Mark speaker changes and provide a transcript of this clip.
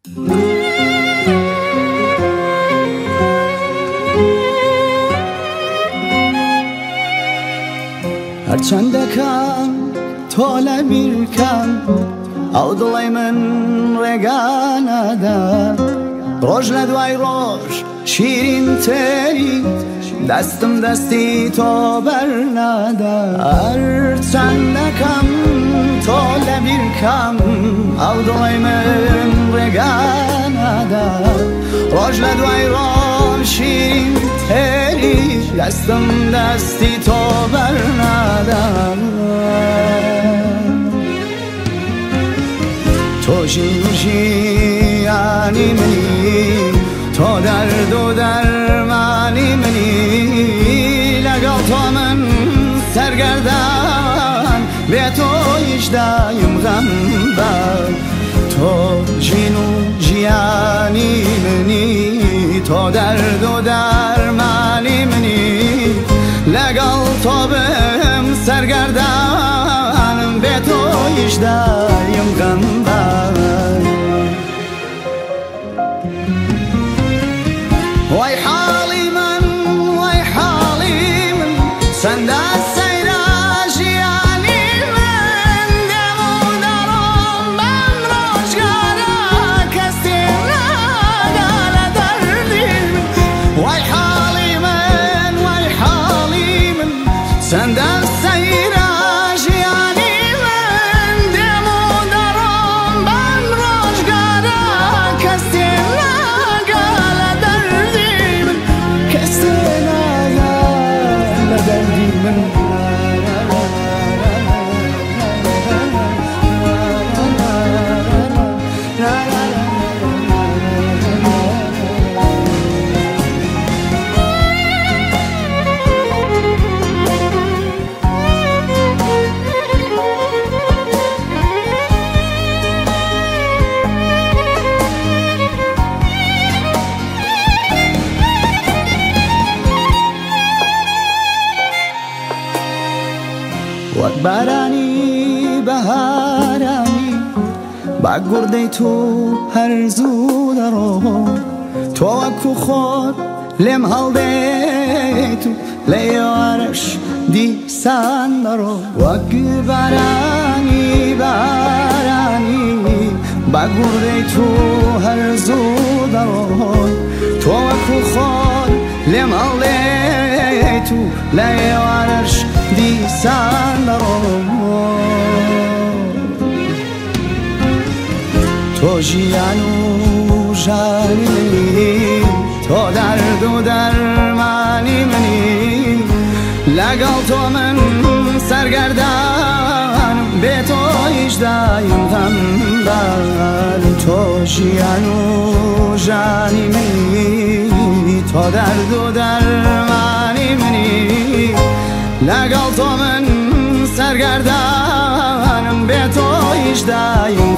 Speaker 1: هەرچەندەکەم تۆ لە بیرکەم ئەو دڵی من ڕێگانەدا ڕۆژ لە دوای ڕۆژ شیرین تێری دەستم دەستی تۆ بەرنادا هەرچەندەکەم تۆ لە بیرکەم ئەو دڵی من ڕێگانەدا ڕۆژ لە دوای ڕۆژ شیرین تێری دەستم دەستی تۆ بەرنادا تۆ ژیانی منی تۆ دەرد و دەرمانی منی لەگەڵ تۆ من سەرگەردان بێ تۆ هیچ دایم غەمبار تۆ ژین و ژیانی منی تۆ دەرد و دەرمانی منی لەگەڵ تۆ بم سەرگەردانم بێ تۆ هیچ دایم غەمبار وای حاڵی من وای حاڵی من چەندە سەیرە ژیانی من دێم و دەڕۆم بەم ڕۆژگارە کەس تێم ناگا لە دەردی من وای حاڵی من وای حاڵی من چەندە سەیرە ژیانی من دێم و دەڕۆم بەم ڕۆژگارە کەس تێم ناگا لە دەردی من کەس تێم ناگا لە دەردی من وەک بارانی بەهارانی با گوردەی تۆ هەرزوو دەڕۆ تۆ وەکو خۆت لێم هەڵدێت و لە ئێوارەش دیسان دەڕۆ وەک بارانی بارانی با گوردەی تۆ هەرزوو دەڕۆ تۆ وەکو خۆت لێم هەڵدێت و لە ئێوارەش دیسان دەڕۆ تۆ ژیان و ژانی منی تۆ دەرد و دەرمانی منی لەگەڵ تۆ من سەرگەردانم بێ تۆ هیچ دایم غەمبار تۆ ژیان و ژانی منی تۆ دەرد و دەرمانی منی لەگەڵ تۆ من سەرگەردانم بێ تۆ هیچ دایم